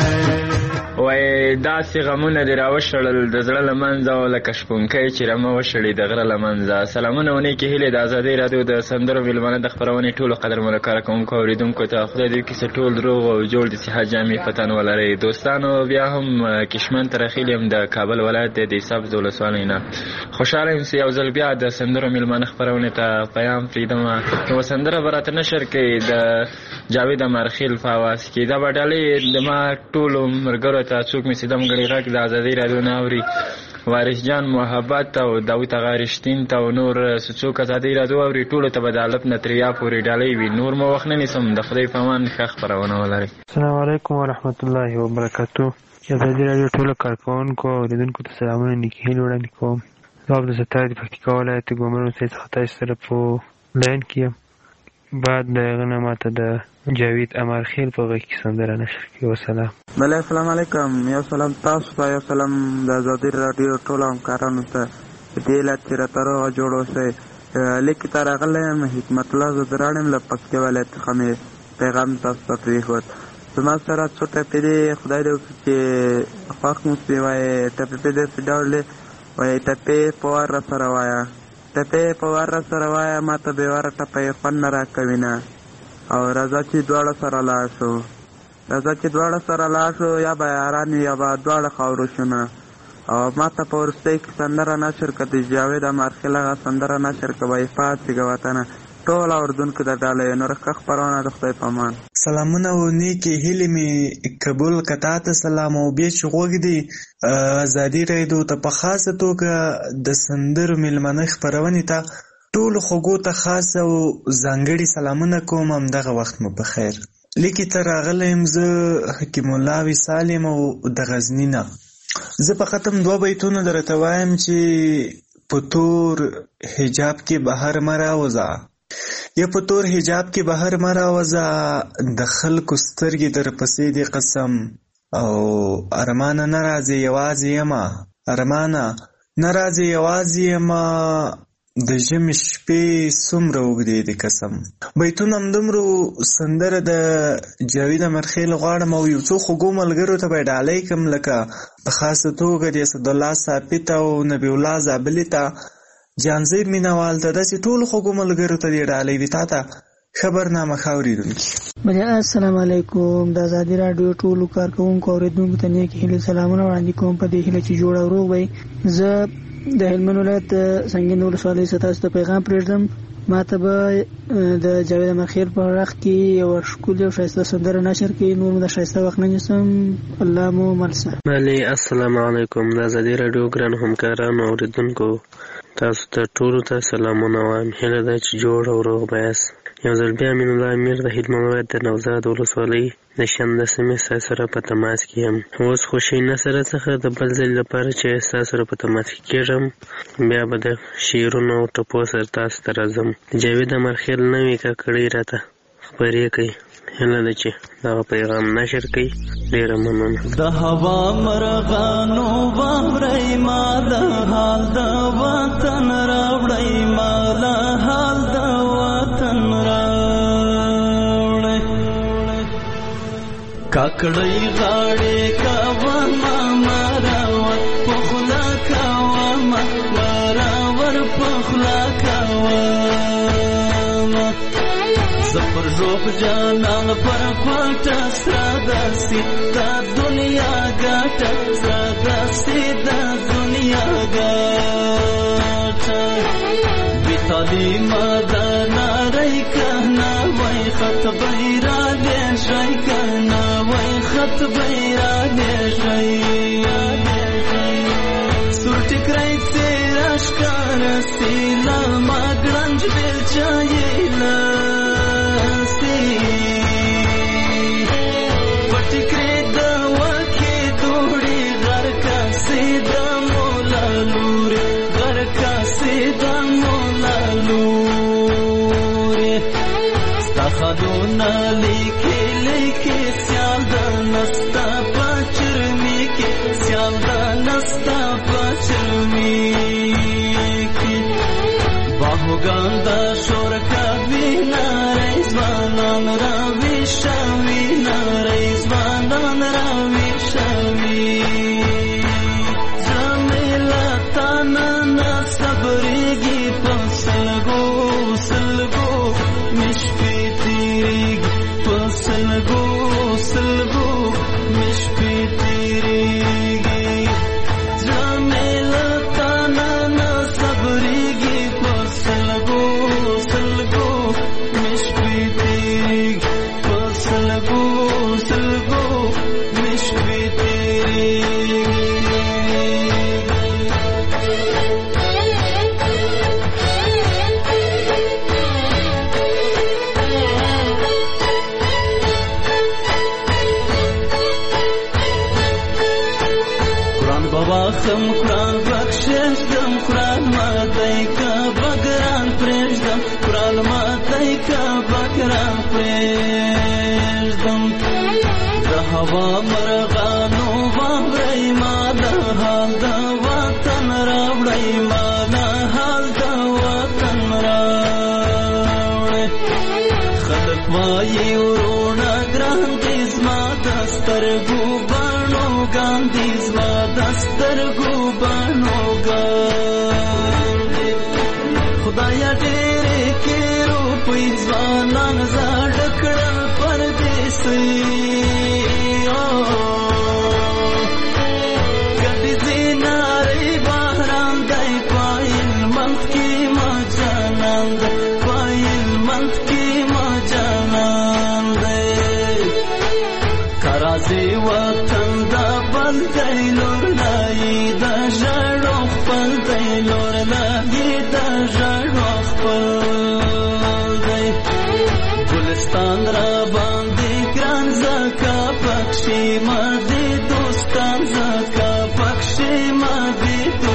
وای داسې غمونه دې راوشړل د زړه له منځه او لکه شپونکی چې رمه وشړي د غره له منځه. سلامونه ونې کې هیلې د ازادۍ راډیو د سندرو میلمانه د خپرونې ټولو قدرمنو کارکوونکو اورېدونکو ته خدای دې وکړي چې ټول روغ او جوړ د صحت جامې په تن ولرئ. دوستانو بیا هم کشمن ته راخیلي یم د کابل ولایت د سبز ولسوالۍ نه. خوشحاله یم چې یو ځل بیا د سندرو میلمانه خپرونې ته پیام پرېږدم. یوه سندره به راته نشر کوي د جاوید امرخیل په اواز کې. دا به ډالۍ د ما ټولو ملګرو ته څوک مې سیدم غړي غږ د ازادۍ راډیو نه اوري، وارث جان محبت او داود اغا رښتین ته او نور څوک ازادۍ راډیو اوري ټولو ته به د الف نه تر یا پورې ډالۍ وي. نور مو وخت نه نیسم. د خدای په امان ښه خپرونه ولرئ. السلام علیکم ورحمت الله وبرکاتو. ازادۍ راډیو ټولو کارکوونکو او اورېدونکو ته سلامونه نیکې هیلې وړاندې کوم. زه عبدالستار د پکتیکا ولایت ګومر اوسۍ څخه تاسو سره په لاین کې یم. بعد د هغه نه ماته د جاوید امرخیل په غږ کې سندره نشر کړي. وسلام. بله السلام علیکم. یو سلام تاسو ته، یو سلام د ازادۍ راډیو ټولو همکارانو ته. په دې علت چې راته روغه جوړ اوسئ. لیکې ته راغلی یم حکمت الله زدران یم له پکتیا ولایت څخه مې پیغام تاسو ته پرېښود. زما سره څو ټپې دي، خدای دې وکړي چې خوښ مو سي. وایي ټپې په داسې ډول دی، وایي ټپې په وار را سره وایه ټپې په وار را سره وایه ما ته بې واره ټپه یې خوند نه راکوي نه. او راځه چې دواړه سره لاړ شو راځه چې دواړه سره لاړ شو یا به یاران یا به دواړه خاورو شو نه. او ما ته په وروستۍ کې سندره نشر کړه د جاوید امرخیل هغه سندره نشر کړه وایي پاڅېږه وطنه. ټول اورېدونکو ته ډالۍ نور ښه خپرونه د خدای په امان. سلامونه او نیکې هیلې مې قبول کتا ته سلام او بیا چې غوږ دي ازادي راډیو ته په خاصه توګه د سندرو میلمانه خپرونې ته ټولو خوږو ته خاص او ځانګړي سلامونه کوم. همدغه وخت مو په خیر. لیکې ته راغلی یم زه حکیم الله وصال یم او د غزني نه. زه په ختم دوه بیتونه درته وایم چې په تور حجاب کې بهر مه راوځه یا په تور حجاب کې بهر مه راوځه، د خلکو سترګې درپسې دي قسم. او ارمانه نه راځې یوازې یمه ارمانه نه راځې یوازې یمه د ژمي شپې څومره اوږدې دي قسم. بیتونه همدومره سندره د جاوید امرخیل غواړم او یو څو خوږو ملګرو ته به یې ډالۍ کړم، لکه په خاصه توګه د اسدالله صافي ته او نبي الله زابلي ته، جانزیب مینوال ته، داسې ټولو خوږو ملګرو ته دې ډالۍ وي. تا ته ښه برنامه ښه اورېدونکي. بله السلام علیکم. د ازادي راډیو ټولو کارکوونکو اورېدونکو ته نیکې هیلې سلامونه وړاندې کوم په دې هیله چې جوړ او روغ وئ. زه د هلمند ولایت سنګین ولسوالۍ څخه تاسو ته پیغام پرېږدم. ما ته به د جاوید امرخیل په غږ کې یوه ښکلې او ښایسته سندره نشر کړي. نور مو د ښایسته وخت نه نیسم. الله مو مل شه. بله السلام علیکم. د ازادي راډیو ګرانو همکارانو اورېدونکو تاسو ته ټولو ته سلامونه وایم. هیله ده چې جوړ او روغ به یاست. یو ځل بیا امین الله امیر د هلمند ولایت د نوزاد ولسوالۍ د شنده سیمې ستاسو سره په تماس کې یم. اوس خوشي نصر څخه د بل ځل لپاره چې ستاسو سره په تماس کې کېږم، بیا به د شعرونو او ټپو سره تاسو ته راځم. جاوید امرخیل نوې کاکړۍ راته خپرې کوي. هیله ده چې دغه پیغام نشر کوي. ډېره مننه. د هوا مرغانو واورئ ماله حال د وطن راوړئ ماله حال د وطن راوړئ. کاکړۍ غاړې کوه مراور په خوله کوه مراور په خوله کوه زفر روح جانان پر پټ سرادسي دا دنیا ګټ سرادسي دا دنیا ګټ بیتالی مدنا رای کنا وای خط بیرا دې شای کنا وای خط بیرا دې شای سورټ کرای تیرا شکار سیلا ما ګرنج بیل چایلا خدونا لیکي لیکي سیال دا نستا پچرمی کی سیال دا نستا پچرمی کی باهوگان دا شور کوي ناريزوانان راوي شوي ناريزوانان راوي شوي زميلا تانا صبريږي پسلګو سلګو مشفي سلگو سلگو مشپی تیریگی جامیلا تانا نا صبریگی پر سلگو سلگو مشپی تیریگی پر سلگو سلگو مشپی تیریگی خم قرآن بخشش دم قرآن مادای کا بگران پریشدم قرآن مادای کا بگران پریشدم د هوا مرغانو باندې ما د حال د وطن راوړی ما د حال د وطن راوړی خلک وایي ورونه ګران دي زما د سترګو بڼو ګاندي زما د سترګو بڼو ګاندي خدایا ډېرې کې روپۍ ځوانان زاړه کړل پردیسي ګډې زینارې بهران دی پایل منځ کې ما جانان دی پایل منځ کې ما جانان دی کرازي وطن دا بل دی لور لای دا ژړو خپل دی لور لای دا ژړو خپل دی ګلستان را باندې ګران زکا پکشي ما دي دوستان زکا پکشي ما دي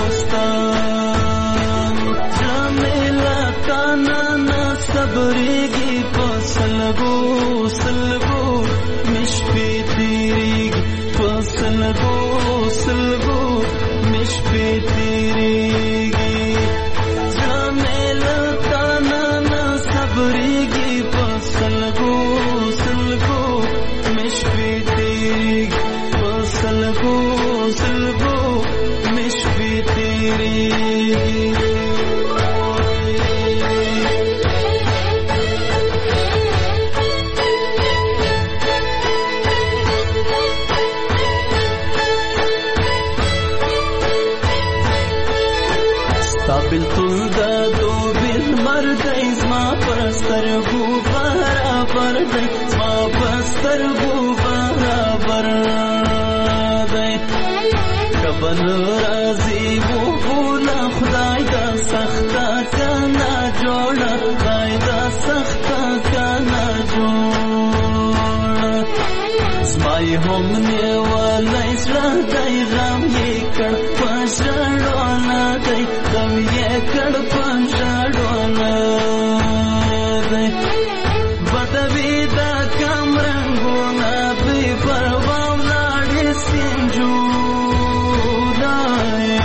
دوستان جمیلا تانا نا صبرېږي په سلګو سلګو مشپې تیریږي په سلګو سلګو مشپې تیریږي جمیلا تانا نا صبرېږي په سلګو سلګو مشپې تیریږي په سلګو سلګو مشپې تیریږي بلتون دا دو بل مردی زما پسترگو برابر دی زما پسترگو برابر دی کبن رازی و بولا خدای دا سختا کنا جوڑا خدای دا سختا کنا جوڑا زمای هم نیوالی سرا دی غم یکر پشڑونا دی غم یکر پشڑونا دی بدوی دا کم رنگونا بی پرواو لاڑی سنجو دای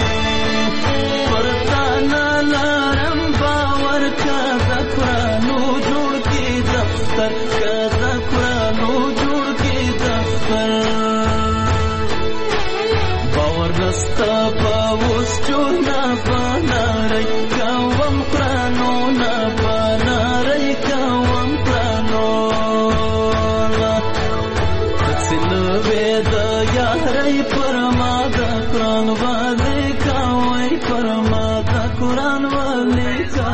پرتانا لارم باور کا دا قرآنو جوڑ کی دفتر کا دا قرآنو جوڑ کی دفتر باور نستا پاوس جو نا پانا رئی کاوم قرآنو نا پانا رئی کاوم قرآنو وای پرما د قرآن ولی کا وای پرما د قرآن ولی کا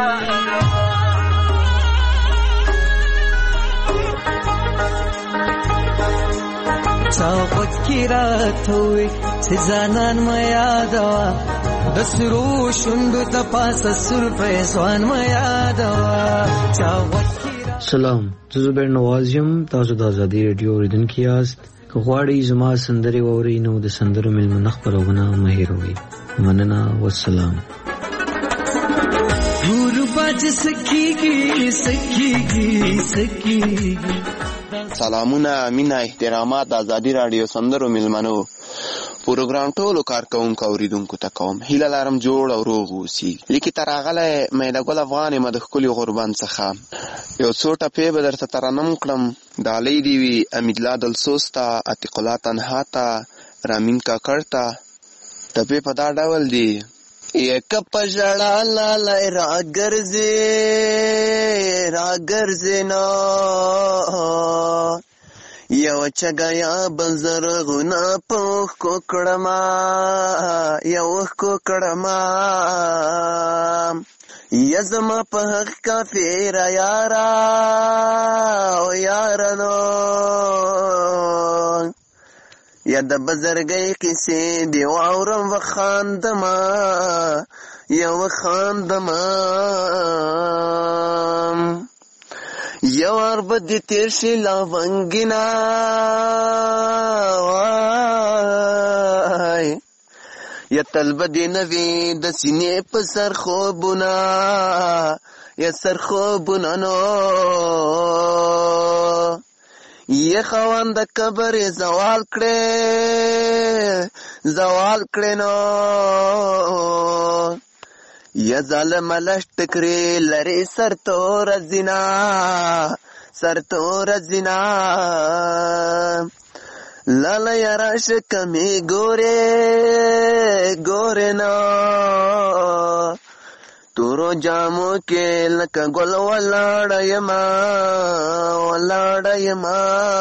چاوت کی رات ہوئی سزانان ما یادوا د سرو شوندو ته پاسه سر پریسوان ما یادوا چاوت. سلام، زه زبیر نواز یم. تاسو د ازادي رادیو اوریدونکي یاست. که غواړئ زما سندرې واورئ نو د سندرو میلمنه خپرونه مه هېروئ. مننه، والسلام. سلامونه، مینه، احترامات د ازادي رادیو سندرو میلمنو پروګرام ټولو کارکوونکو اوریدونکو ته کوم. هیله لرم جوړ او روغ اوسئ. لیکي تر راغلی میده ګل افغان یم د ښکلي غوربند څخه. یو څو ټپې به درته ترنم کړم. ډالۍ دې وي امیدلا دلسوز ته، عتیق الله تنها ته، رامین کاکړ ته. ټپې په دا ډول دي: یک په ژړا لالی راګرځې راګرځې نه، یو چګه یا بل زرغونه په اوښکو کړمه یا اوښکو کړمه، یا زما په حق کافره یاره او یارانو، یا د بزرګۍ قیسې دې واورم وخاندمه یا وخاندمه، یو وار به دې تېر شي لاونګینه وای، یا تل به دې نه وي د سینې په سر خوبونه یا سر خوبونه نو، یہ خوان د قبر زوال کړي زوال کړي نو، یا ظالم لشت کړي لري سر تور زنا سر تور زنا، لالا یراش کمی ګوره ګوره نو، تورو جامو کې لکه ګل ولاړه یما ولاړه یما.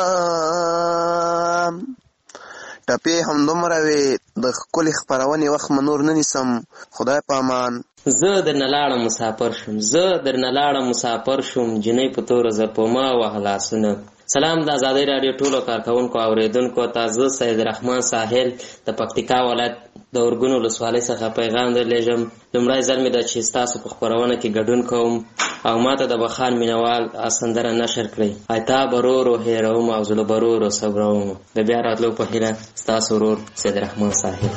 ټپې همدومره وې. د ښکلې خپرونې وخت مې نور نه نیسم. خدای په امان. زه درنه لاړم مسافر شوم، زه درنه لاړم مسافر شوم، جنۍ په توره زپما وهه لاسونه. سلام د ازادۍ راډیو ټولو کارکوونکو اوریدونکو ته. زه سید رحمان ساحل د پکتیکا ولایت د اورګون ولسوالۍ څخه پیغام درلېږم. لومړی ځل مې ده چې ستاسو په خپرونه کې ګډون کوم او ماته د بخان مینوال سندره نشر کړئ. ای تا به ورو ورو هېروم او زه له به ورو ورو صبروم. د بیا راتلو په هیله ستاسو ورور سید رحمان ساحل.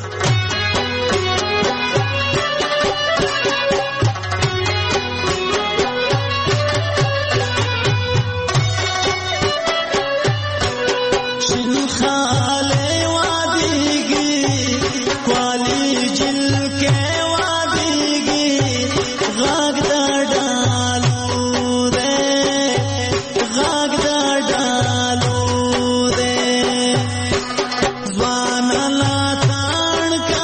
ځوان لا تاڼ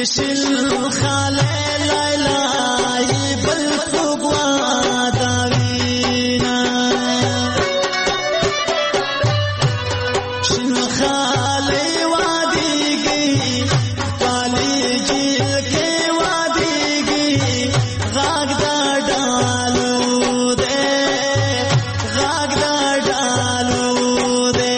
شل خاله لای بل څوګوا داوینا شل خاله واديږي کالي جیل کې واديږي غاګ دا ډالو دې غاګ دا ډالو دې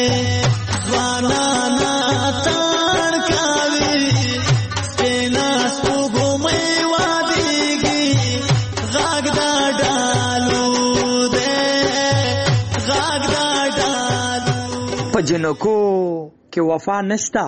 وانا نا تان کاوي سینا سپوږ مې واديږي غاګ دا ډالو دې غاګ دا ډالو په جنکو کې وفا نشتا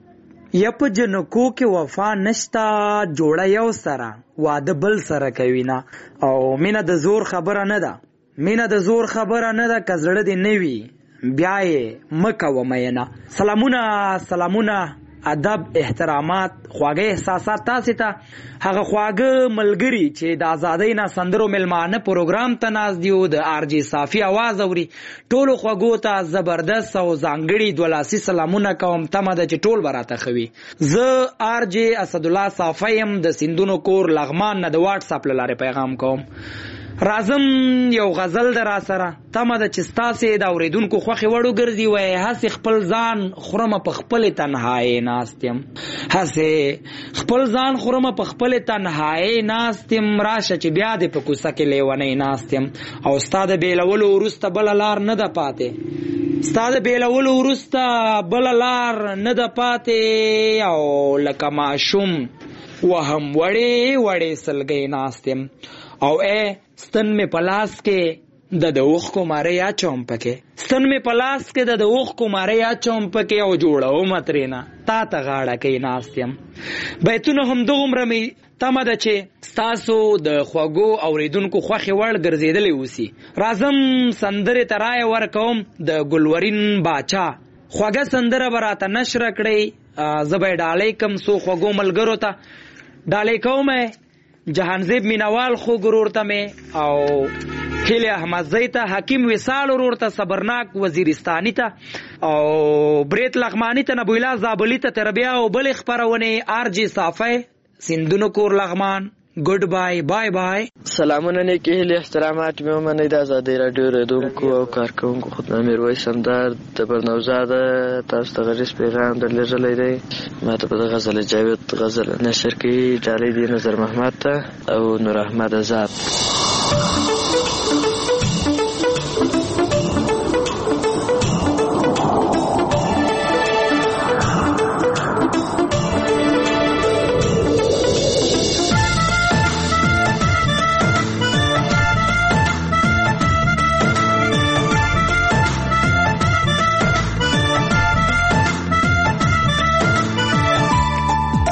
یا په جنکو کې وفا نشتا جوړه یو سره واده بل سره کوي نه او مینه د زور خبره نه ده مینه د زور خبره نه ده که زړه دې نه وي بیا یې مه کوه مینه سلامونه سلامونه ادب احترامات خواږه احساسات تاسې ته هغه خواږه ملګري چې د ازادۍ نه سندرو ملمانه پروګرام ته ناست دي د آر جی صافي اواز اوري ټولو خوږو ته زبردست او ځانګړي دولاسي سلامونه کوم تمه ده چې ټول به راته ښه وي زه آر جی اسدالله صافی یم د سیندونو کور لغمان نه د واټساپ له لارې پیغام کوم رازم یو غزل در سره تمه ده چې ستاسې د اورېدونکو خوښې وړ وګرځي وایي هسې خپل ځان خورمه په خپلې تنهایۍ ناست یم هسې خپل ځان خورمه په خپلې تنهایۍ ناست یم راشه چې بیا دې په کوڅه کې لیونۍ ناست یم او ستا د بېلولو وروسته بله لار نه ده پاتې ستا د بېلولو وروسته بله لار نه ده پاتې او لکه ماشوم وهم وړې وړې سلګۍ ناست یم او اے ستن می پلاس کې د د اوښکو ماره یا چوم پکې ستن می پلاس کې د د اوښکو ماره یا چوم پکې او جوړو مترینا تا ته غاړه کې ناست یم بیتونه هم دومره می تمه ده چې ستاسو د خوږو اوریدونکو خوښې وړ ګرځېدلی اوسي راځم سندرې ته رایه ورکوم د ګلورین باچا خوږه سندره به راته نشره کړئ زه به یې ډالۍ کم څو خوږو ملګرو ته ډالۍ کوم جهانزیب مینوال خو ګرور ته مې او خیل احمدزی ته حکیم وصال ورور ته صبرناک وزیرستانی ته او بریت لغمانی ته نبویلا زابلی ته تربیه او بل خبرونه آر جی صافی سیندونو کور لغمان گڈ بای بای بای سلامونه نیکی هیلی احترامات مې ومنئ د ازادۍ راډیو ریډونکو او کارکوونکو خدای میرویس همدار د برنوزاده تاسو ته غریز پیغام درلېږلی دی ما ته په د غزل جاوید غزل نشر کې ډالۍ دی نظر محمد ته او نور احمد آزاد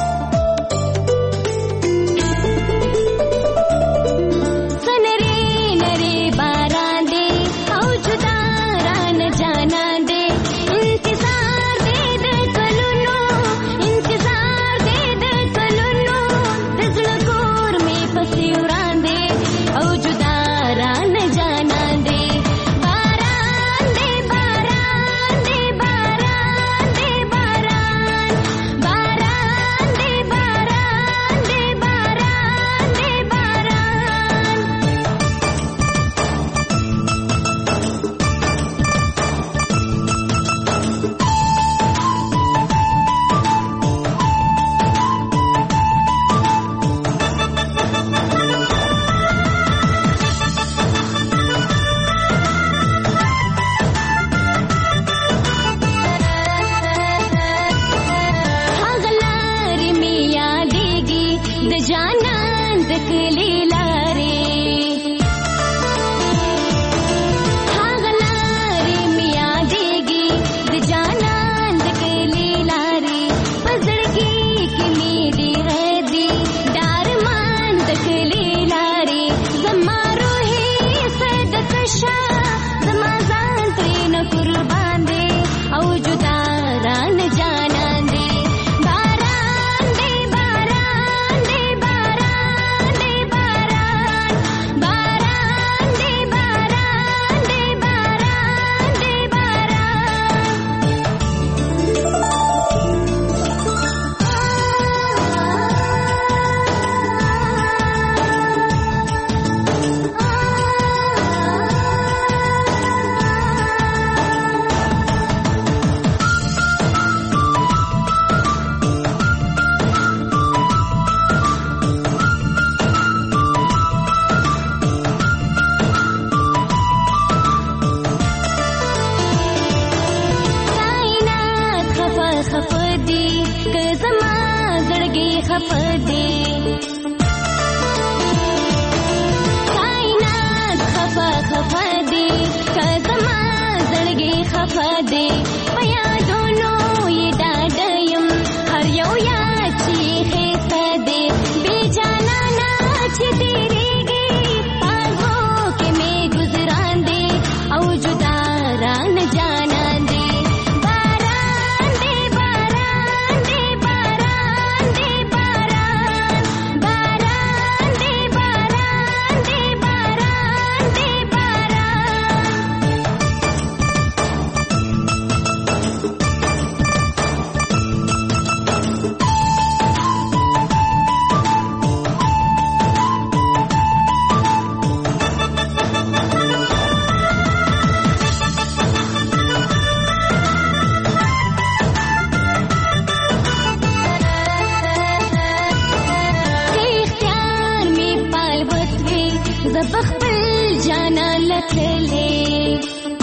सुन रे زه بخپل جانان لتللې